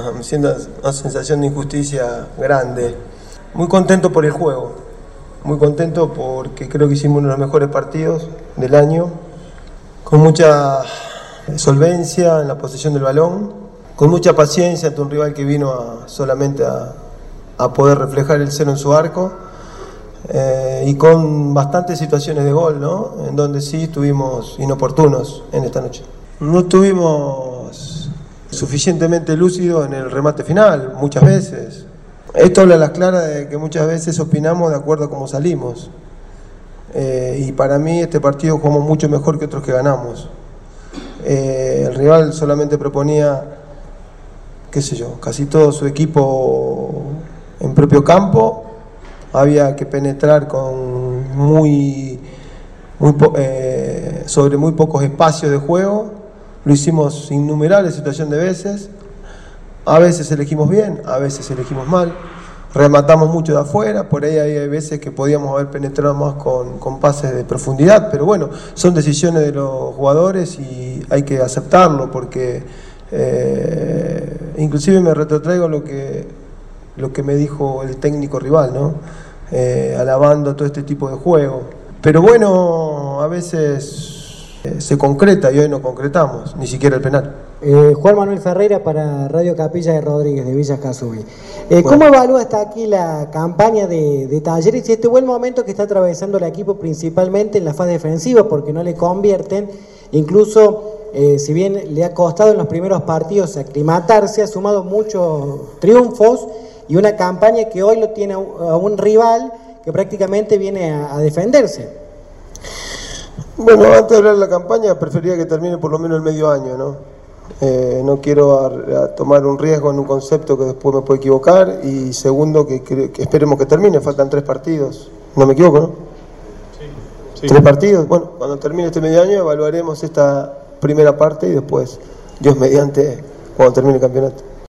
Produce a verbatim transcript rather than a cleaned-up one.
me siento una sensación de injusticia grande. Muy contento por el juego, muy contento porque creo que hicimos uno de los mejores partidos del año, con mucha solvencia en la posesión del balón, con mucha paciencia ante un rival que vino a, solamente a, a poder reflejar el cero en su arco, eh, y con bastantes situaciones de gol, ¿no? En donde sí estuvimos inoportunos en esta noche. No estuvimos suficientemente lúcidos en el remate final, muchas veces. Esto habla a las claras de que muchas veces opinamos de acuerdo a cómo salimos. Eh, y para mí este partido jugamos mucho mejor que otros que ganamos. Eh, el rival solamente proponía, qué sé yo, casi todo su equipo en propio campo. Había que penetrar con muy, muy eh, sobre muy pocos espacios de juego. Lo hicimos innumerables situaciones de veces. A veces elegimos bien, a veces elegimos mal. Rematamos mucho de afuera, por ahí hay veces que podíamos haber penetrado más con, con pases de profundidad, pero bueno, son decisiones de los jugadores y hay que aceptarlo, porque eh, inclusive me retrotraigo lo que, lo que me dijo el técnico rival, ¿no? Eh, alabando todo este tipo de juego. Pero bueno, a veces eh, se concreta y hoy no concretamos, ni siquiera el penal. Eh, Juan Manuel Ferreira para Radio Capilla de Rodríguez de Villa Casubi. Eh, bueno. ¿Cómo evalúa hasta aquí la campaña de, de Talleres y este buen momento que está atravesando el equipo principalmente en la fase defensiva porque no le convierten? Incluso, eh, si bien le ha costado en los primeros partidos aclimatarse, ha sumado muchos triunfos y una campaña que hoy lo tiene a un rival que prácticamente viene a, a defenderse. Bueno, antes de hablar de la campaña, preferiría que termine por lo menos el medio año, ¿no? Eh, no quiero a, a tomar un riesgo en un concepto que después me puedo equivocar, y segundo, que, que, que esperemos que termine. Faltan tres partidos, no me equivoco, ¿no? Sí, sí. Tres partidos. Bueno, cuando termine este medio año evaluaremos esta primera parte y después, Dios mediante, cuando termine el campeonato.